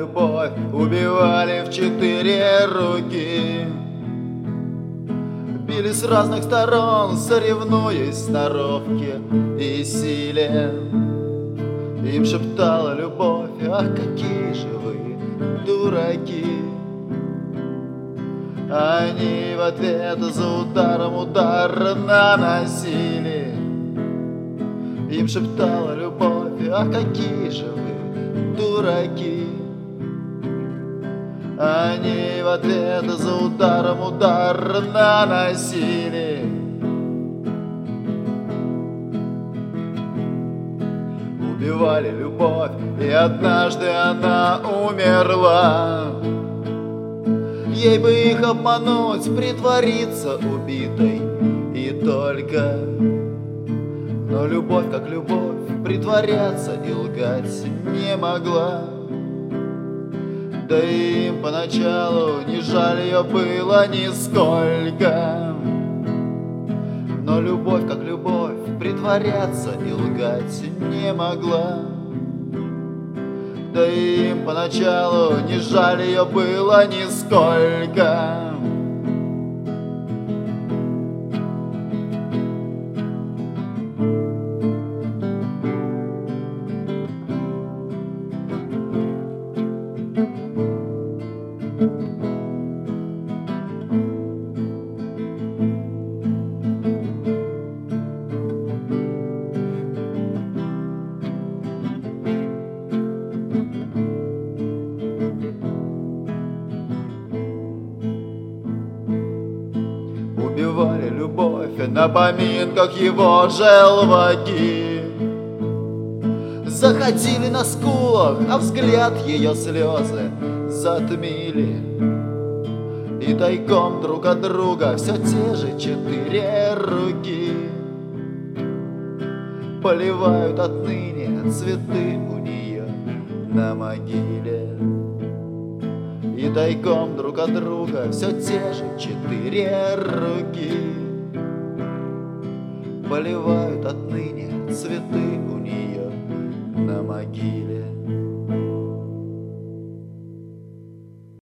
любовь убивали в 4 руки. Били с разных сторон, соревнуясь в сноровке и силе. Им шептала любовь: ах, какие же вы дураки. Они в ответ за ударом удар наносили. Им шептала любовь: ах, какие же вы дураки. Они в ответ за ударом удар наносили. Убивали любовь, и однажды она умерла. Ей бы их обмануть, притвориться убитой и только. Но любовь, как любовь, притворяться и лгать не могла. Да им поначалу не жаль ее было нисколько. Но любовь, как любовь, притворяться и лгать не могла. Да им поначалу не жаль ее было нисколько. Убивали любовь на поминках его желваки. Заходили на скулах, а взгляд ее слезы затмили. И тайком друг от друга все те же 4 руки поливают отныне цветы у нее на могиле. И тайком друг от друга все те же 4 руки поливают отныне цветы у нее на могиле.